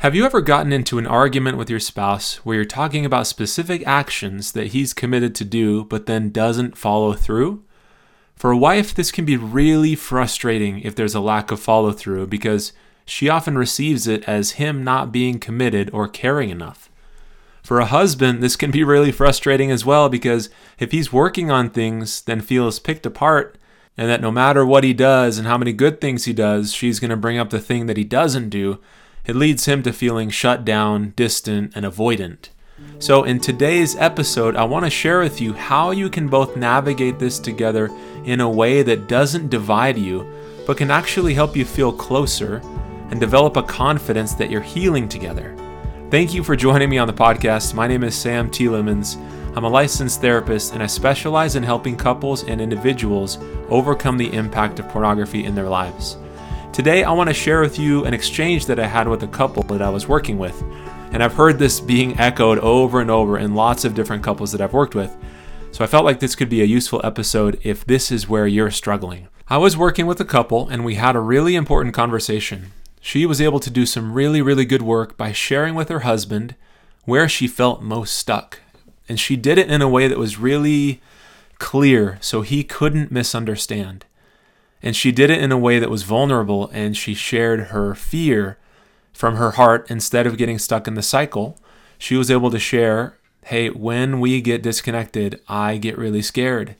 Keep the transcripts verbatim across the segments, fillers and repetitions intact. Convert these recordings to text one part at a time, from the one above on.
Have you ever gotten into an argument with your spouse where you're talking about specific actions that he's committed to do but then doesn't follow through? For a wife, this can be really frustrating if there's a lack of follow through because she often receives it as him not being committed or caring enough. For a husband, this can be really frustrating as well because if he's working on things, then feels picked apart, and that no matter what he does and how many good things he does, she's going to bring up the thing that he doesn't do, it leads him to feeling shut down, distant, and avoidant. So in today's episode, I want to share with you how you can both navigate this together in a way that doesn't divide you, but can actually help you feel closer and develop a confidence that you're healing together. Thank you for joining me on the podcast. My name is Sam Tielemans. I'm a licensed therapist, and I specialize in helping couples and individuals overcome the impact of pornography in their lives. Today, I want to share with you an exchange that I had with a couple that I was working with. And I've heard this being echoed over and over in lots of different couples that I've worked with. So I felt like this could be a useful episode if this is where you're struggling. I was working with a couple and we had a really important conversation. She was able to do some really, really good work by sharing with her husband where she felt most stuck. And she did it in a way that was really clear so he couldn't misunderstand. And she did it in a way that was vulnerable, and she shared her fear from her heart instead of getting stuck in the cycle. She was able to share, hey, when we get disconnected, I get really scared.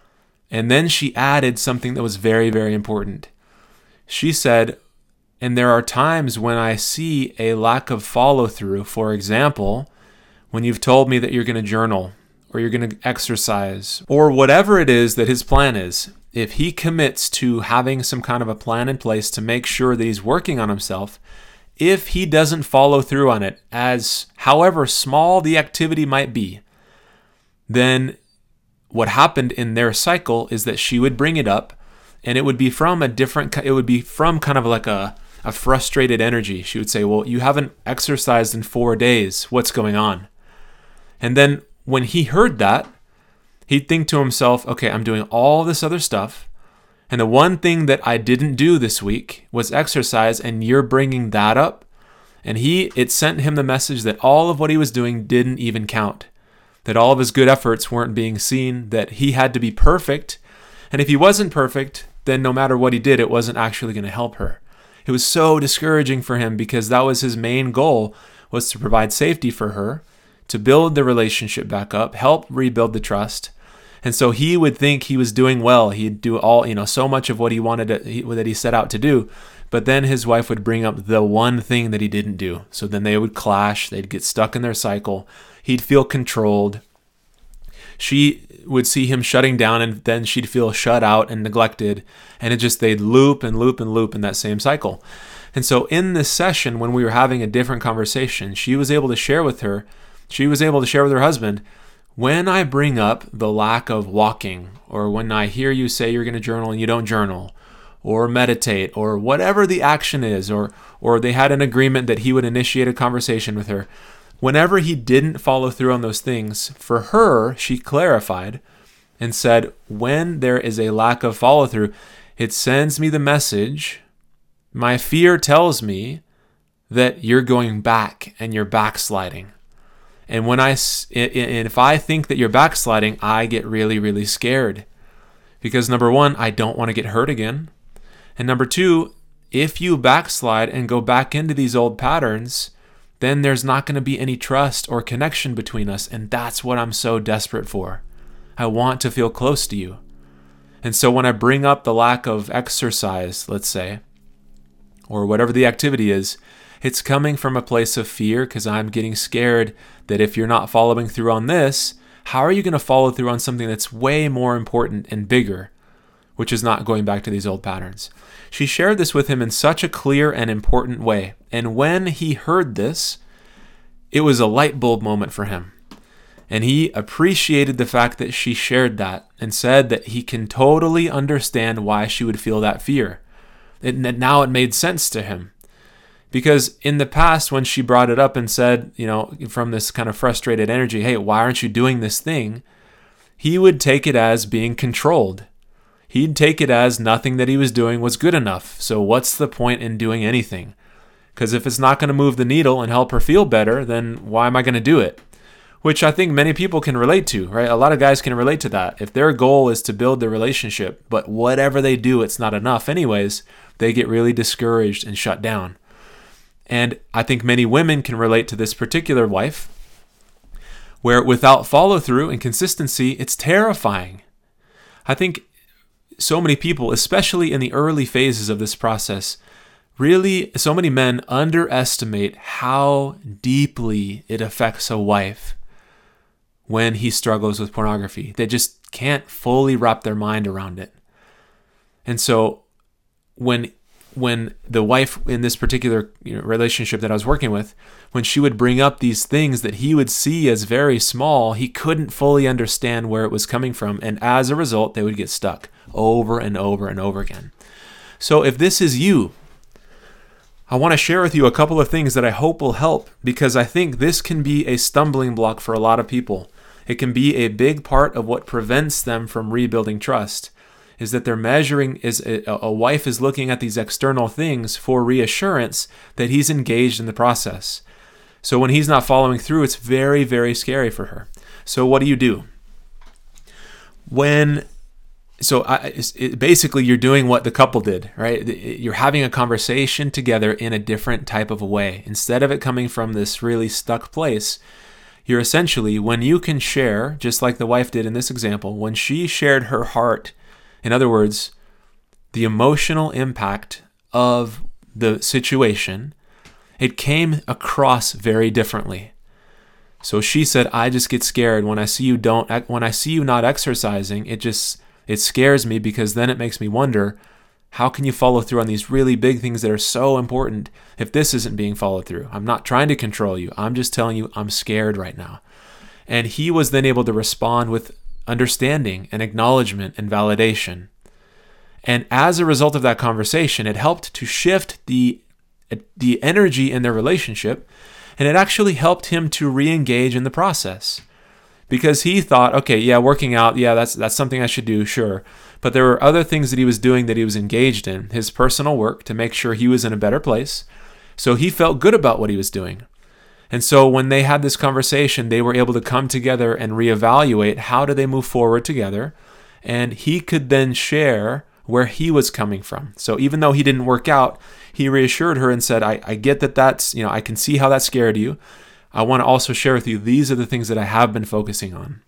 And then she added something that was very, very important. She said, and there are times when I see a lack of follow through. For example, when you've told me that you're going to journal, or you're going to exercise, or whatever it is that his plan is. If he commits to having some kind of a plan in place to make sure that he's working on himself, if he doesn't follow through on it, as however small the activity might be, then what happened in their cycle is that she would bring it up, and it would be from a different, it would be from kind of like a, a frustrated energy. She would say, well, you haven't exercised in four days. What's going on? And then when he heard that, he'd think to himself, okay, I'm doing all this other stuff, and the one thing that I didn't do this week was exercise, and you're bringing that up. And he, it sent him the message that all of what he was doing didn't even count, that all of his good efforts weren't being seen, that he had to be perfect. And if he wasn't perfect, then no matter what he did, it wasn't actually going to help her. It was so discouraging for him because that was his main goal, was to provide safety for her, to build the relationship back up, help rebuild the trust. And so he would think he was doing well. He'd do all, you know, so much of what he wanted to, he, that he set out to do. But then his wife would bring up the one thing that he didn't do. So then they would clash. They'd get stuck in their cycle. He'd feel controlled. She would see him shutting down, and then she'd feel shut out and neglected. And it just, they'd loop and loop and loop in that same cycle. And so in this session, when we were having a different conversation, she was able to share with her, she was able to share with her husband, when I bring up the lack of walking, or when I hear you say you're going to journal and you don't journal, or meditate, or whatever the action is, or or they had an agreement that he would initiate a conversation with her, whenever he didn't follow through on those things, for her, she clarified and said, when there is a lack of follow through, it sends me the message, my fear tells me that you're going back and you're backsliding. And when I, and if I think that you're backsliding, I get really, really scared. Because number one, I don't want to get hurt again. And number two, if you backslide and go back into these old patterns, then there's not going to be any trust or connection between us. And that's what I'm so desperate for. I want to feel close to you. And so when I bring up the lack of exercise, let's say, or whatever the activity is, it's coming from a place of fear because I'm getting scared that if you're not following through on this, how are you going to follow through on something that's way more important and bigger, which is not going back to these old patterns? She shared this with him in such a clear and important way. And when he heard this, it was a light bulb moment for him. And he appreciated the fact that she shared that and said that he can totally understand why she would feel that fear. It, now it made sense to him. Because in the past, when she brought it up and said, you know, from this kind of frustrated energy, hey, why aren't you doing this thing? He would take it as being controlled. He'd take it as nothing that he was doing was good enough. So what's the point in doing anything? Because if it's not going to move the needle and help her feel better, then why am I going to do it? Which I think many people can relate to, right? A lot of guys can relate to that. If their goal is to build the relationship, but whatever they do, it's not enough anyways, they get really discouraged and shut down. And I think many women can relate to this particular wife, where without follow through and consistency, it's terrifying. I think so many people, especially in the early phases of this process, really, so many men underestimate how deeply it affects a wife when he struggles with pornography. They just can't fully wrap their mind around it. And so when when the wife in this particular you know, relationship that I was working with, when she would bring up these things that he would see as very small, he couldn't fully understand where it was coming from. And as a result, they would get stuck over and over and over again. So if this is you, I want to share with you a couple of things that I hope will help, because I think this can be a stumbling block for a lot of people. It can be a big part of what prevents them from rebuilding trust, is that they're measuring, is a, a wife is looking at these external things for reassurance that he's engaged in the process. So when he's not following through, it's very, very scary for her. So what do you do? When So I, it, basically, you're doing what the couple did, right? You're having a conversation together in a different type of a way. Instead of it coming from this really stuck place, you're essentially, when you can share, just like the wife did in this example, when she shared her heart, in other words, the emotional impact of the situation, it came across very differently. So she said, I just get scared when I see you don't, when I see you not exercising, it just, It scares me, because then it makes me wonder, how can you follow through on these really big things that are so important if this isn't being followed through? I'm not trying to control you. I'm just telling you I'm scared right now. And he was then able to respond with understanding and acknowledgement and validation. And as a result of that conversation, it helped to shift the, the energy in their relationship, and it actually helped him to re-engage in the process. Because he thought, okay, yeah, working out, yeah, that's that's something I should do, sure. But there were other things that he was doing that he was engaged in, his personal work to make sure he was in a better place. So he felt good about what he was doing. And so when they had this conversation, they were able to come together and reevaluate how do they move forward together. And he could then share where he was coming from. So even though he didn't work out, he reassured her and said, I, I get that that's, you know, I can see how that scared you. I want to also share with you, these are the things that I have been focusing on.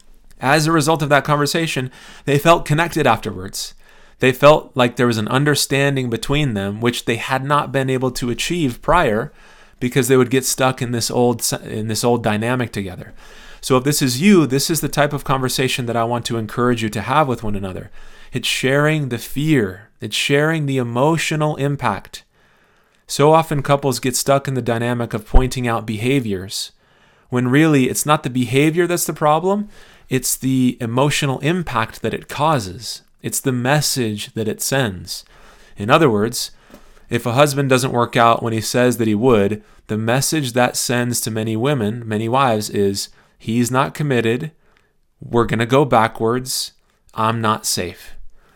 As a result of that conversation, they felt connected afterwards. They felt like there was an understanding between them, which they had not been able to achieve prior, because they would get stuck in this old in this old dynamic together. So if this is you, this is the type of conversation that I want to encourage you to have with one another. It's sharing the fear. It's sharing the emotional impact. So often couples get stuck in the dynamic of pointing out behaviors, when really it's not the behavior that's the problem, it's the emotional impact that it causes. It's the message that it sends. In other words, if a husband doesn't work out when he says that he would, the message that sends to many women, many wives, is he's not committed, we're going to go backwards, I'm not safe.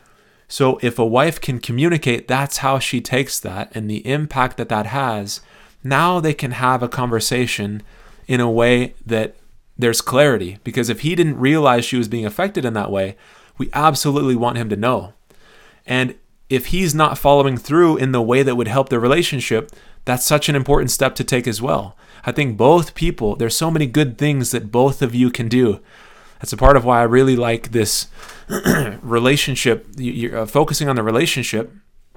So if a wife can communicate that's how she takes that and the impact that that has, now they can have a conversation in a way that there's clarity. Because if he didn't realize she was being affected in that way, we absolutely want him to know. And if he's not following through in the way that would help their relationship, that's such an important step to take as well. I think both people, there's so many good things that both of you can do. That's a part of why I really like this relationship, you're uh, focusing on the relationship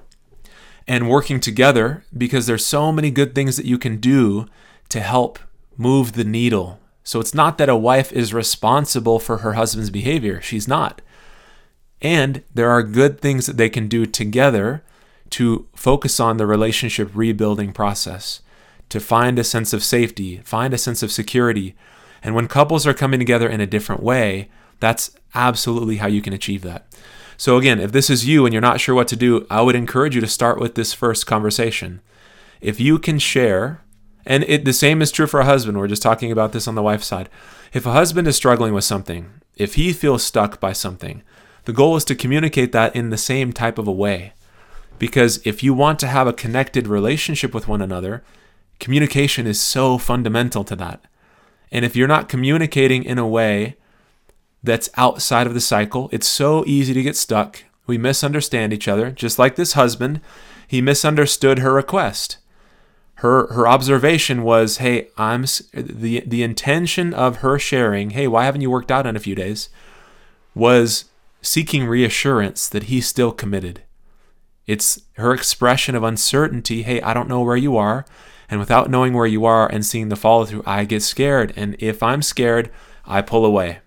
and working together, because there's so many good things that you can do to help move the needle. So it's not that a wife is responsible for her husband's behavior. She's not. And there are good things that they can do together to focus on the relationship rebuilding process, to find a sense of safety, find a sense of security. And when couples are coming together in a different way, that's absolutely how you can achieve that. So again, if this is you and you're not sure what to do, I would encourage you to start with this first conversation. If you can share, and it, the same is true for a husband, we're just talking about this on the wife's side. If a husband is struggling with something, if he feels stuck by something, the goal is to communicate that in the same type of a way. Because if you want to have a connected relationship with one another, communication is so fundamental to that. And if you're not communicating in a way that's outside of the cycle, it's so easy to get stuck. We misunderstand each other, just like this husband. He misunderstood her request. Her her observation was, hey, I'm the the intention of her sharing, hey, why haven't you worked out in a few days, was seeking reassurance that he's still committed. It's her expression of uncertainty, hey, I don't know where you are, and without knowing where you are and seeing the follow through, I get scared, and if I'm scared, I pull away.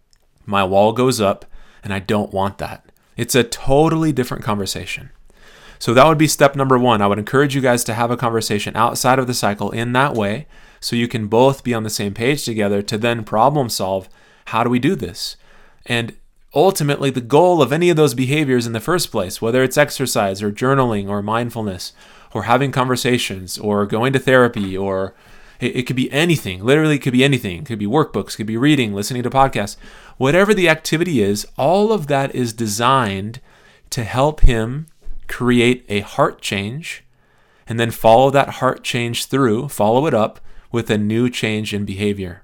My wall goes up, and I don't want that. It's a totally different conversation. So that would be step number one. I would encourage you guys to have a conversation outside of the cycle in that way so you can both be on the same page together to then problem solve. How do we do this? And ultimately, the goal of any of those behaviors in the first place, whether it's exercise or journaling or mindfulness or having conversations or going to therapy, or it, it could be anything. Literally, it could be anything. It could be workbooks, it could be reading, listening to podcasts. Whatever the activity is, all of that is designed to help him create a heart change, and then follow that heart change through, follow it up with a new change in behavior.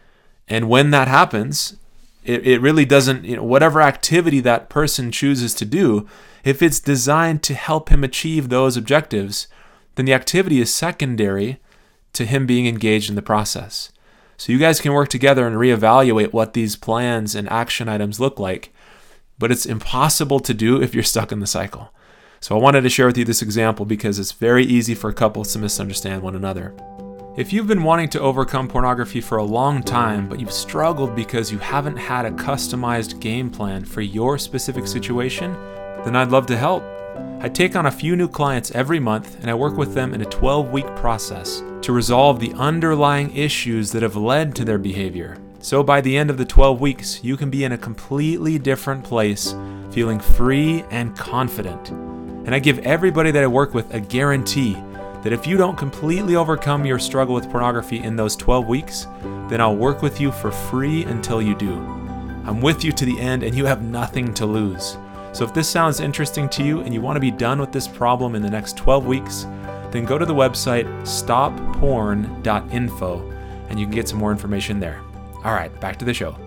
And when that happens, it, it really doesn't, you know, whatever activity that person chooses to do, if it's designed to help him achieve those objectives, then the activity is secondary to him being engaged in the process. So you guys can work together and reevaluate what these plans and action items look like, but it's impossible to do if you're stuck in the cycle. So I wanted to share with you this example because it's very easy for couples to misunderstand one another. If you've been wanting to overcome pornography for a long time, but you've struggled because you haven't had a customized game plan for your specific situation, then I'd love to help. I take on a few new clients every month, and I work with them in a twelve-week process to resolve the underlying issues that have led to their behavior. So by the end of the twelve weeks, you can be in a completely different place, feeling free and confident. And I give everybody that I work with a guarantee that if you don't completely overcome your struggle with pornography in those twelve weeks, then I'll work with you for free until you do. I'm with you to the end, and you have nothing to lose. So if this sounds interesting to you and you want to be done with this problem in the next twelve weeks, then go to the website stop porn dot info and you can get some more information there. All right, back to the show.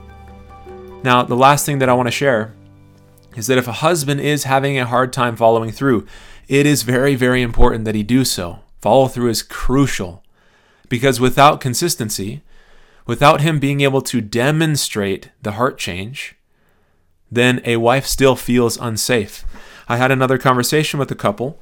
Now, the last thing that I want to share is that if a husband is having a hard time following through, it is very, very important that he do so. Follow through is crucial, because without consistency, without him being able to demonstrate the heart change, then a wife still feels unsafe. I had another conversation with a couple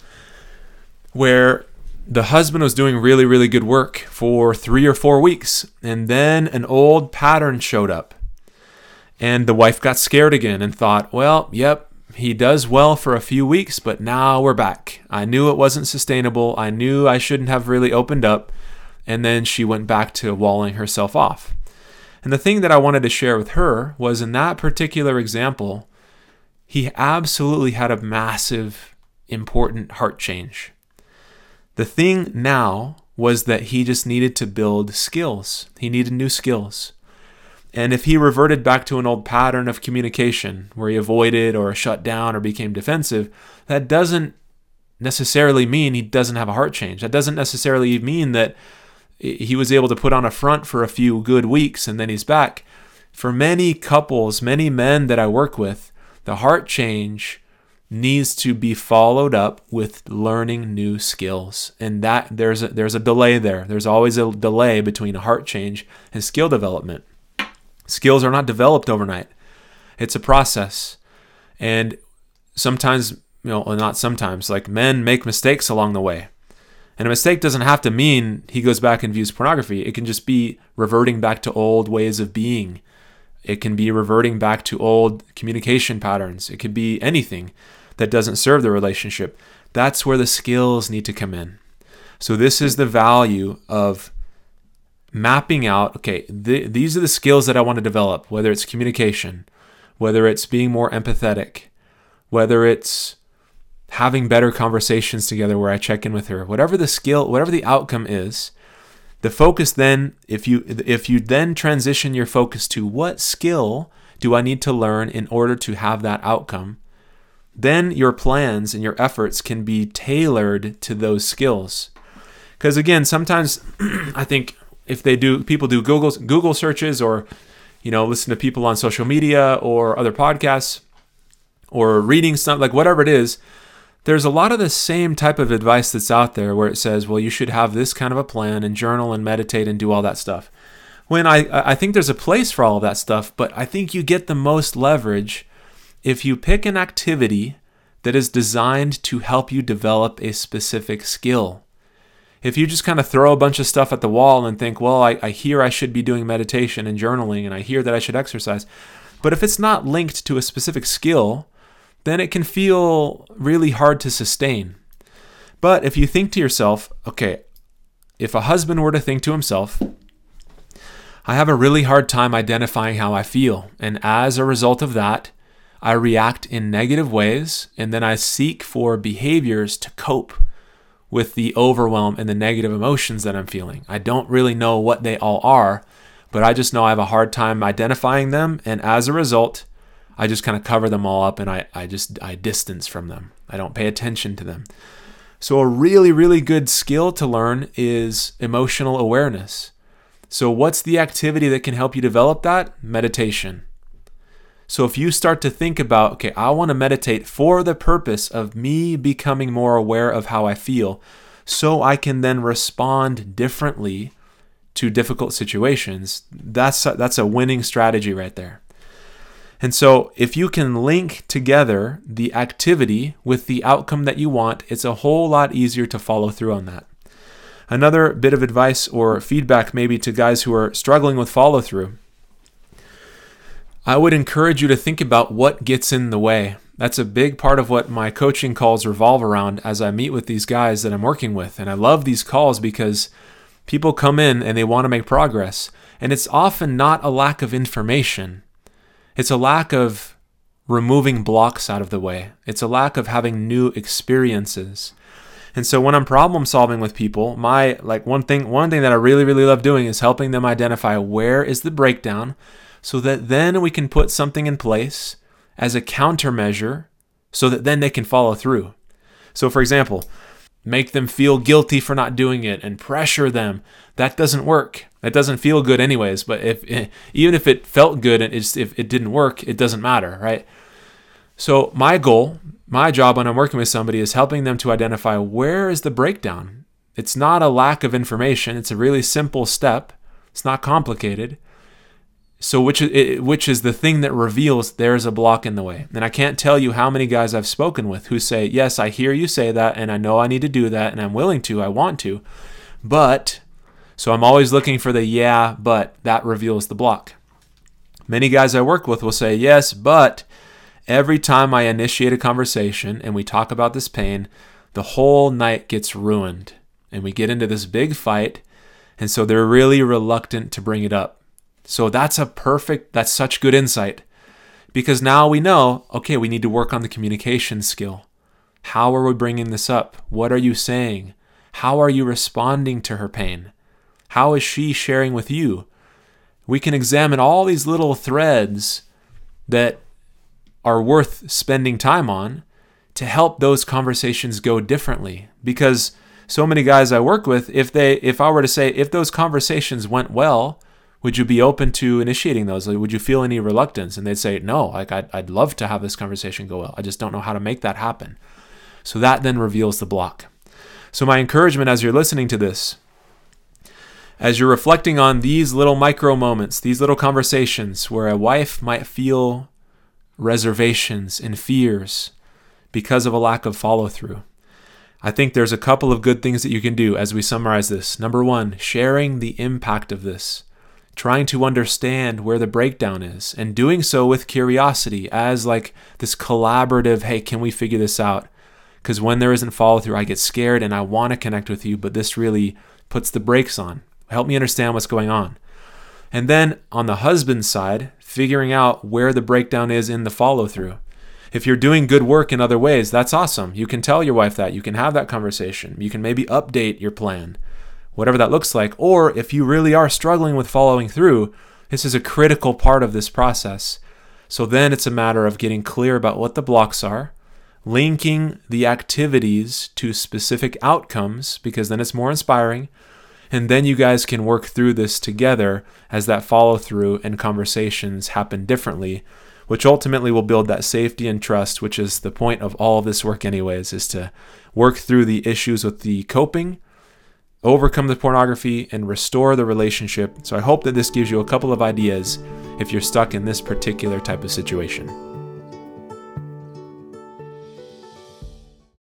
where the husband was doing really, really good work for three or four weeks, and then an old pattern showed up. And the wife got scared again and thought, well, yep, he does well for a few weeks, but now we're back. I knew it wasn't sustainable. I knew I shouldn't have really opened up. And then she went back to walling herself off. And the thing that I wanted to share with her was, in that particular example, he absolutely had a massive, important heart change. The thing now was that he just needed to build skills. He needed new skills. And if he reverted back to an old pattern of communication where he avoided or shut down or became defensive, that doesn't necessarily mean he doesn't have a heart change. That doesn't necessarily mean that he was able to put on a front for a few good weeks and then he's back. For many couples, many men that I work with, the heart change needs to be followed up with learning new skills. And that there's a, there's a delay there. There's always a delay between a heart change and skill development. Skills are not developed overnight. It's a process. And sometimes, you know, well, not sometimes, like men make mistakes along the way. And a mistake doesn't have to mean he goes back and views pornography. It can just be reverting back to old ways of being. It can be reverting back to old communication patterns. It could be anything that doesn't serve the relationship. That's where the skills need to come in. So this is the value of mapping out, okay, th- these are the skills that I want to develop, whether it's communication, whether it's being more empathetic, whether it's having better conversations together where I check in with her, whatever the skill, whatever the outcome is, the focus then, if you if you then transition your focus to what skill do I need to learn in order to have that outcome, then your plans and your efforts can be tailored to those skills. Because again, sometimes I think if they do, people do Google Google searches, or you know, listen to people on social media or other podcasts, or reading stuff, like whatever it is, there's a lot of the same type of advice that's out there where it says, well, you should have this kind of a plan and journal and meditate and do all that stuff. When I, I think there's a place for all of that stuff, but I think you get the most leverage if you pick an activity that is designed to help you develop a specific skill. If you just kind of throw a bunch of stuff at the wall and think, well, I, I hear I should be doing meditation and journaling, and I hear that I should exercise, but if it's not linked to a specific skill, then it can feel really hard to sustain. But if you think to yourself, okay, if a husband were to think to himself, I have a really hard time identifying how I feel, and as a result of that, I react in negative ways, and then I seek for behaviors to cope with the overwhelm and the negative emotions that I'm feeling. I don't really know what they all are, but I just know I have a hard time identifying them, and as a result, I just kind of cover them all up, and I, I just I distance from them. I don't pay attention to them. So a really, really good skill to learn is emotional awareness. So what's the activity that can help you develop that? Meditation. So if you start to think about, okay, I want to meditate for the purpose of me becoming more aware of how I feel, so I can then respond differently to difficult situations, that's a, that's a winning strategy right there. And so if you can link together the activity with the outcome that you want, it's a whole lot easier to follow through on that. Another bit of advice or feedback maybe to guys who are struggling with follow through, I would encourage you to think about what gets in the way. That's a big part of what my coaching calls revolve around as I meet with these guys that I'm working with. And I love these calls because people come in and they want to make progress. And it's often not a lack of information. It's a lack of removing blocks out of the way. It's a lack of having new experiences. And so when I'm problem solving with people, my like one thing one thing that I really, really love doing is helping them identify where is the breakdown, so that then we can put something in place as a countermeasure so that then they can follow through. So for example, make them feel guilty for not doing it and pressure them. That doesn't work. That doesn't feel good anyways, but if even if it felt good and it's, if it didn't work, it doesn't matter, right? So my goal, my job when I'm working with somebody is helping them to identify where is the breakdown. It's not a lack of information. It's a really simple step. It's not complicated. So which is, which is the thing that reveals there's a block in the way. And I can't tell you how many guys I've spoken with who say, yes, I hear you say that, and I know I need to do that, and I'm willing to, I want to. But, so I'm always looking for the yeah, but that reveals the block. Many guys I work with will say, yes, but every time I initiate a conversation and we talk about this pain, the whole night gets ruined. And we get into this big fight, and so they're really reluctant to bring it up. So that's a perfect, that's such good insight, because now we know, okay, we need to work on the communication skill. How are we bringing this up? What are you saying? How are you responding to her pain? How is she sharing with you? We can examine all these little threads that are worth spending time on to help those conversations go differently. Because so many guys I work with, if they, if I were to say, if those conversations went well, would you be open to initiating those? Like, would you feel any reluctance? And they'd say, no, like I'd, I'd love to have this conversation go well. I just don't know how to make that happen. So that then reveals the block. So my encouragement as you're listening to this, as you're reflecting on these little micro moments, these little conversations where a wife might feel reservations and fears because of a lack of follow through, I think there's a couple of good things that you can do as we summarize this. Number one, sharing the impact of this. Trying to understand where the breakdown is, and doing so with curiosity as like this collaborative, hey, can we figure this out? Because when there isn't follow through, I get scared and I want to connect with you, but this really puts the brakes on. Help me understand what's going on. And then on the husband's side, figuring out where the breakdown is in the follow through. If you're doing good work in other ways, that's awesome. You can tell your wife that. You can have that conversation. You can maybe update your plan, whatever that looks like. Or if you really are struggling with following through, this is a critical part of this process. So then it's a matter of getting clear about what the blocks are, linking the activities to specific outcomes, because then it's more inspiring. And then you guys can work through this together as that follow through and conversations happen differently, which ultimately will build that safety and trust, which is the point of all of this work anyways, is to work through the issues with the coping, overcome the pornography, and restore the relationship. So I hope that this gives you a couple of ideas if you're stuck in this particular type of situation.